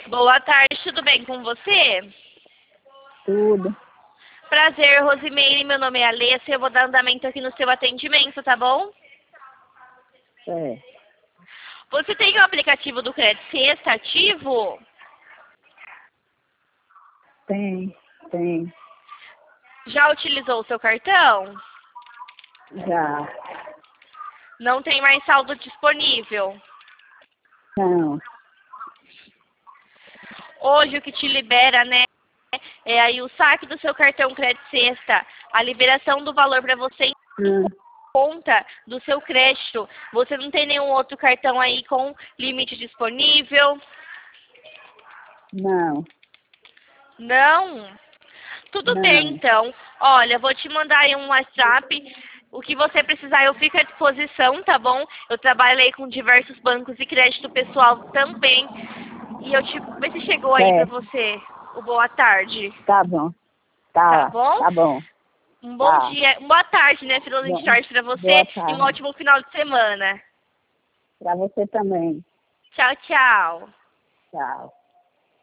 Boa tarde, tudo bem com você? Tudo. Prazer, Rosimeire, meu nome é Alessia, eu vou dar andamento aqui no seu atendimento, tá bom? É. Você tem o aplicativo do Crédito Sexta ativo? Tem. Já utilizou o seu cartão? Já. Não tem mais saldo disponível. Não. Hoje o que te libera, né, é aí o saque do seu cartão Crédito Sexta, a liberação do valor para você em Hum. conta do seu crédito. Você não tem nenhum outro cartão aí com limite disponível? Não. Não? Tudo bem, Não. então. Olha, vou te mandar aí um WhatsApp. O que você precisar, eu fico à disposição, tá bom? Eu trabalhei com diversos bancos e crédito pessoal também. E eu te... Vê se chegou aí pra É. você o boa tarde. Tá bom. Tá Tá. bom? Tá bom. Um bom Tá. dia, uma boa tarde, né, finalmente de Bom. tarde pra Boa você e um tarde. ótimo final de semana. Pra você também. Tchau, tchau. Tchau.